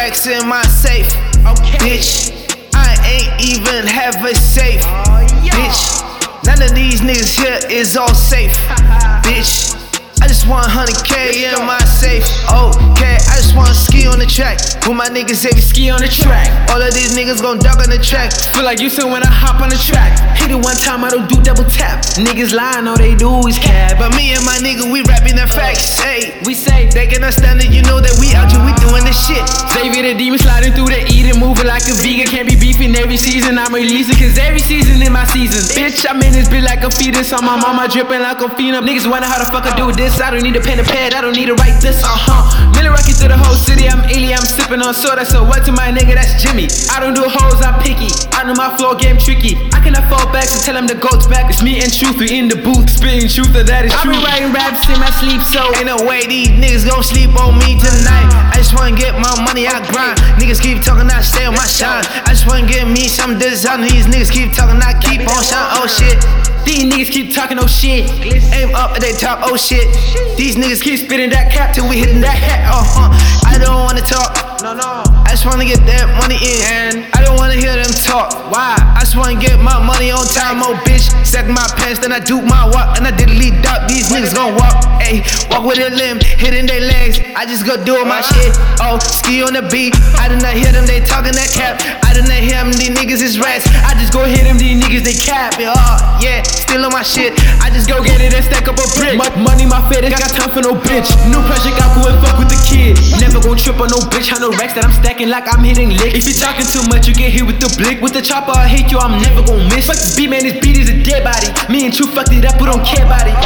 racks in my safe. Bitch, I ain't even have a safe. Bitch, none of these niggas here is all safe. Bitch, I just want 100K in my safe. Okay, I just wanna ski on the track with my niggas every ski on the track. All of these niggas gon' duck on the track. Feel like you said when I hop on the track. Hit it one time, I don't do double tap. Niggas lying, all they do is cap. But me and my nigga, we rapping that facts. Hey, We say, they can understand it, you know that we out here, we doing this shit. Xavier the demon sliding through the eating, moving like a vegan. Can't be beefing every season, I'm releasing, cause every season is my season. Bitch, I'm in this bitch like a fetus. On my mama dripping like a phenom. Niggas wonder how the fuck I do this. I don't need a pen and pad, I don't need to write this. Millie rocking through the whole city, I'm alien, I'm sipping on soda. So what to my nigga, that's Jimmy. I don't do hoes, I'm picky. I know my floor game tricky. I cannot fall back, so tell him the goat's back. It's me and Truth, we in the booth, spitting truth, that is true. I be writing raps in my sleep, so ain't no way these niggas gon' sleep on me tonight. I just wanna get my money, I grind. Niggas keep talking, I stay on my shine. I just wanna get me some design. These niggas keep talking, I keep on shine. Oh shit, these niggas keep talking oh shit. aim up at they top, oh shit. These niggas keep Spitting that cap till we hitting that hat. I don't wanna talk, No. I just wanna get that money in. And I don't wanna hear them talk. Why? I just wanna get my money on time, oh bitch. Sack my pants, then I do my walk, and I delete up. These niggas gon' walk, ayy, walk with a limb, hitting their legs. I just go doing my shit. Oh, ski on the beat. I did not hear them, they talking that cap. I did not hear them, these niggas is rats. I just go hit them, these niggas they cap. Yeah, still on my shit. I just go get it and stack up a brick. Money my fed, ain't got time for no bitch. No pressure, got go and fuck with the kid. Never gon' trip on no bitch, I know racks that I'm stacking like I'm hitting licks. If you talking too much, you get hit with the blick. With the chopper, I hate you, I'm never gon' miss. Fuck this beat, man, this beat is a dead body. Me and Truth fucked it up, we don't care about it.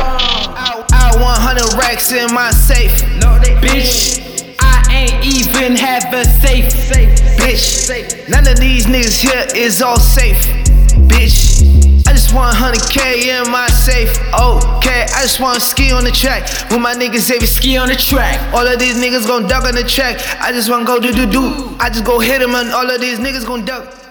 I 100 racks in my safe. Bitch, I ain't even have a safe. Bitch, none of these niggas here is all safe. Bitch, I just want 100K in my safe. Okay, I just wanna ski on the track with my niggas every Ski on the track. All of these niggas gon' duck on the track. I just wanna go do. I just go hit them and all of these niggas gon' duck.